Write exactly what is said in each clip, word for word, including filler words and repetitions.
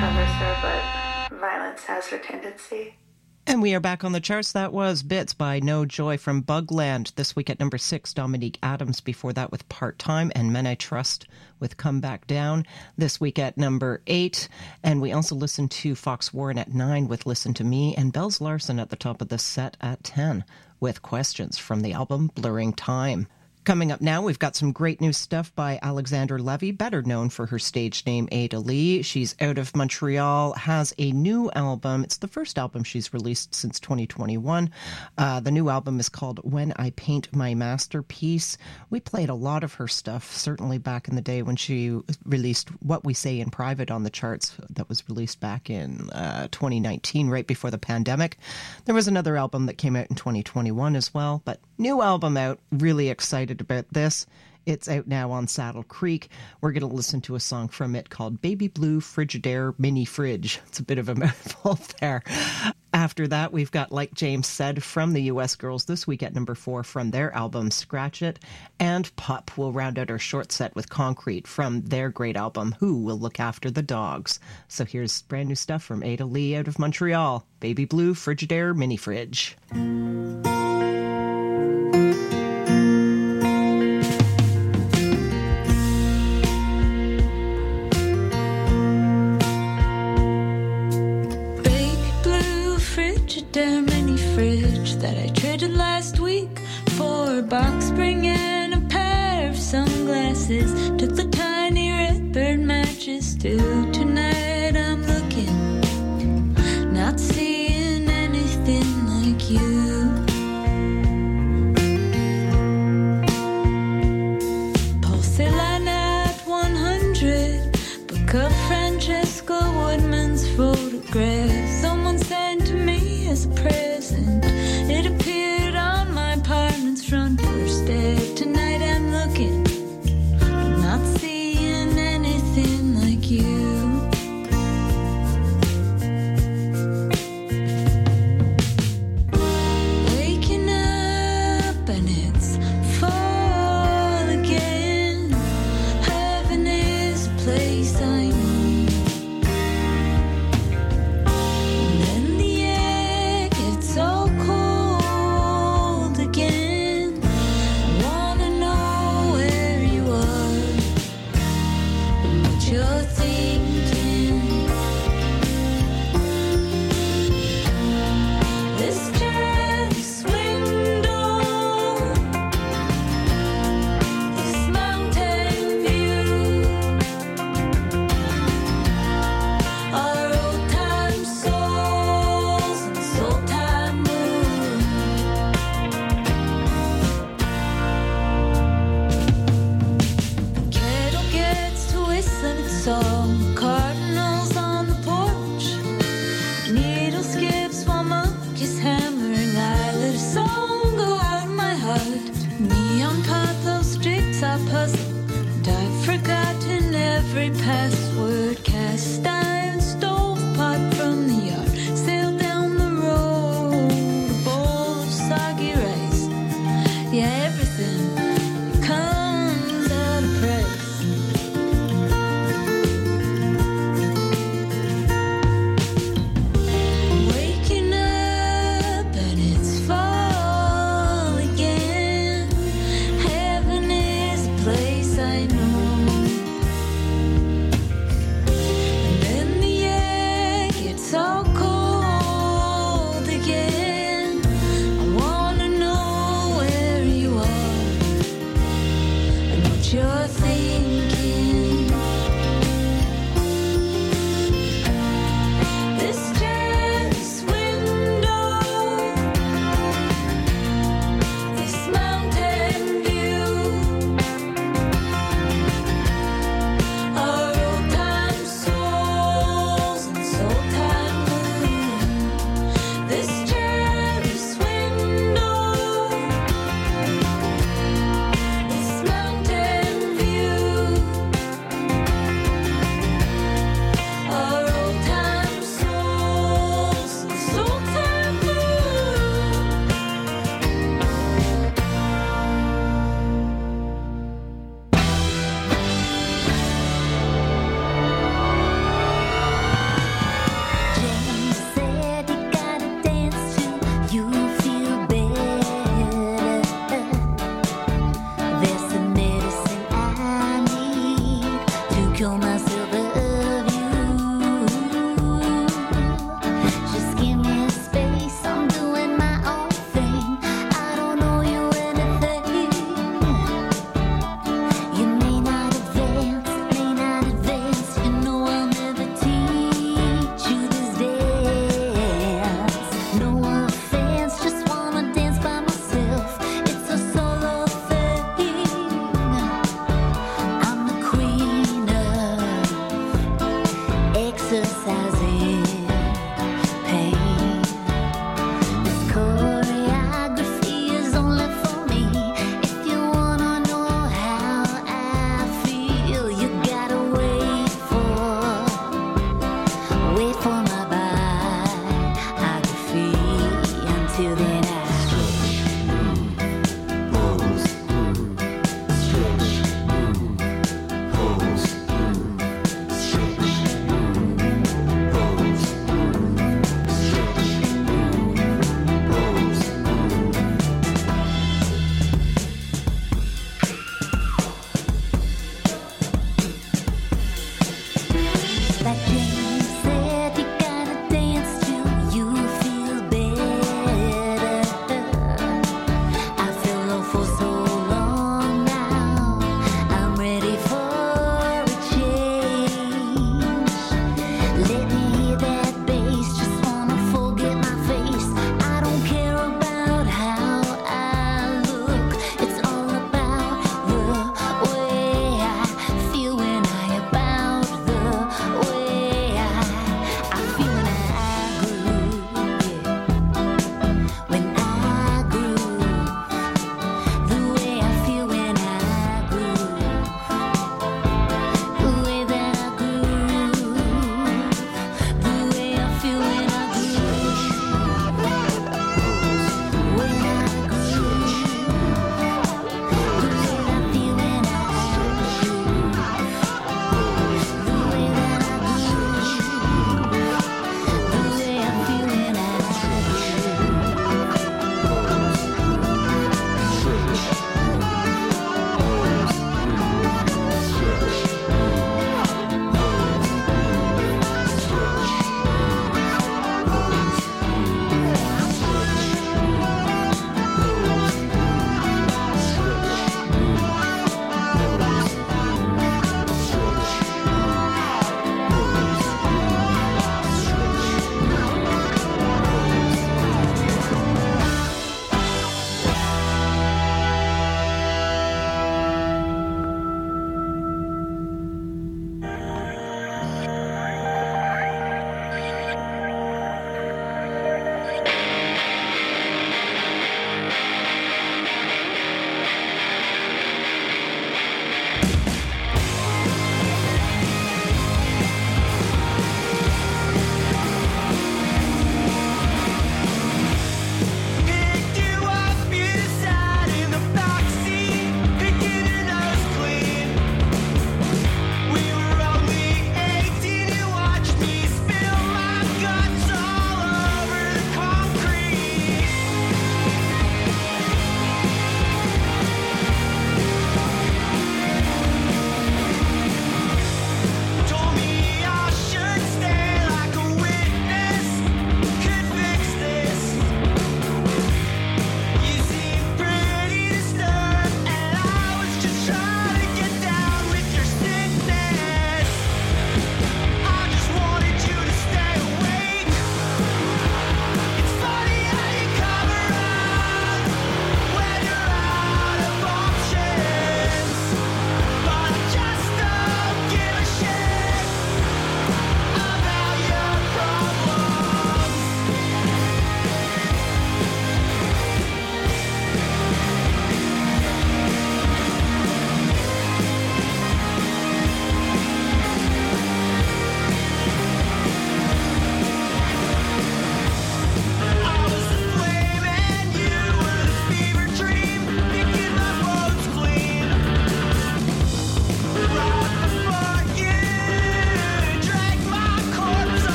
covers her, but violence has her tendency. And we are back on the charts. That was Bits by No Joy from Bugland. This week at number six, Dominique Adams. Before that with Part Time, and Men I Trust with Come Back Down. This week at number eight. And we also listened to Fox Warren at nine with Listen to Me, and Bells Larson at the top of the set at ten with Questions from the album Blurring Time. Coming up now, we've got some great new stuff by Alexandre Levy, better known for her stage name Ada Lee. She's out of Montreal, has a new album. It's the first album she's released since twenty twenty-one. Uh, the new album is called When I Paint My Masterpiece. We played a lot of her stuff, certainly back in the day when she released What We Say in Private on the charts. That was released back in uh, twenty nineteen, right before the pandemic. There was another album that came out in twenty twenty-one as well, but new album out. Really excited about this. It's out now on Saddle Creek. We're going to listen to a song from it called Baby Blue Frigidaire Mini Fridge. It's a bit of a mouthful there. After that, we've got Like James Said from the U S Girls this week at number four from their album Scratch It. And Pup will round out our short set with Concrete from their great album Who Will Look After the Dogs. So here's brand new stuff from Ada Lee out of Montreal. Baby Blue Frigidaire Mini Fridge. Their mini fridge that I traded last week for a box spring and a pair of sunglasses. Took the tiny redbird matches too. Tonight I'm looking, not seeing anything like you.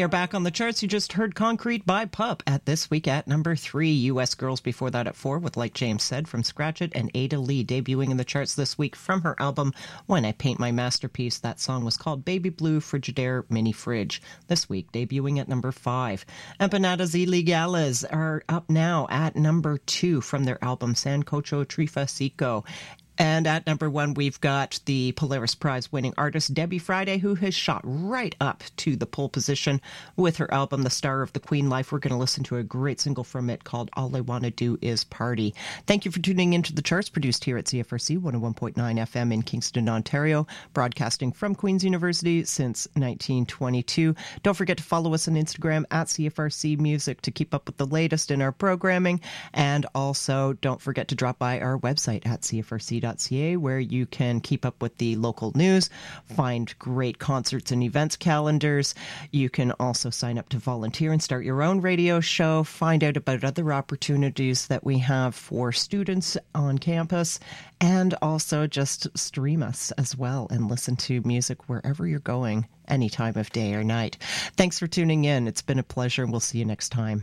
are back on the charts. You just heard Concrete by Pup at This Week at number three. U S Girls before that at four with Like James Said from Scratch It, and Ada Lee debuting in the charts this week from her album When I Paint My Masterpiece. That song was called Baby Blue Frigidaire Mini Fridge. This week debuting at number five. Empanadas Ilegales are up now at number two from their album Sancocho Trifasico. And at number one, we've got the Polaris Prize winning artist Debbie Friday, who has shot right up to the pole position with her album, The Star of the Queen Life. We're going to listen to a great single from it called All I Wanna Do Is Party. Thank you for tuning into the charts, produced here at C F R C one oh one point nine F M in Kingston, Ontario, broadcasting from Queen's University since nineteen twenty-two. Don't forget to follow us on Instagram at C F R C Music to keep up with the latest in our programming. And also, don't forget to drop by our website at C F R C dot C A, where you can keep up with the local news, find great concerts and events calendars. You can also sign up to volunteer and start your own radio show, find out about other opportunities that we have for students on campus, and also just stream us as well and listen to music wherever you're going, any time of day or night. Thanks for tuning in. It's been a pleasure, and we'll see you next time.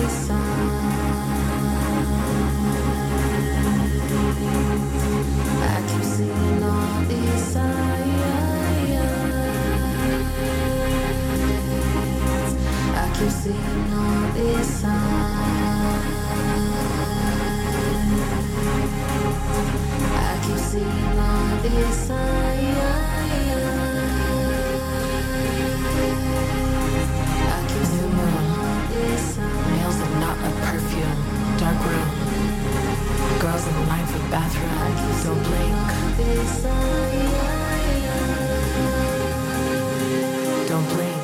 these signs. I keep seeing all these signs. I keep seeing all these signs. I keep seeing all these signs. Nails and not a perfume. Dark room. Girls in line for bathroom. Don't blink. Don't blink.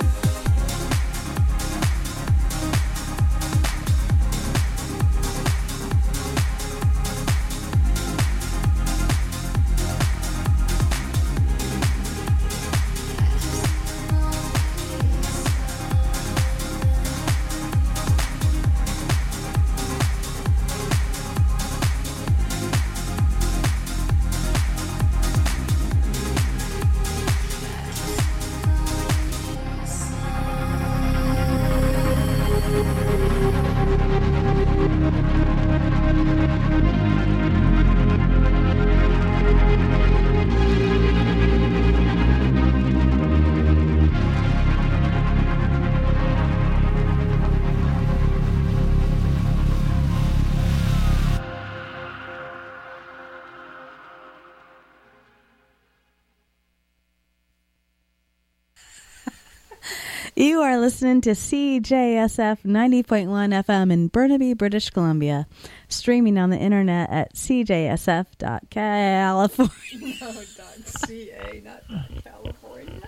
You are listening to C J S F ninety point one F M in Burnaby, British Columbia. Streaming on the internet at c j s f dot california. No, dot C A, not dot California.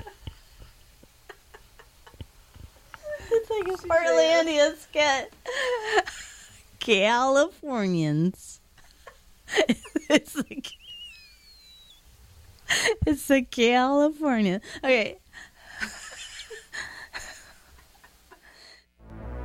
It's like a Portlandia skit. Californians. It's like... It's the California. Okay.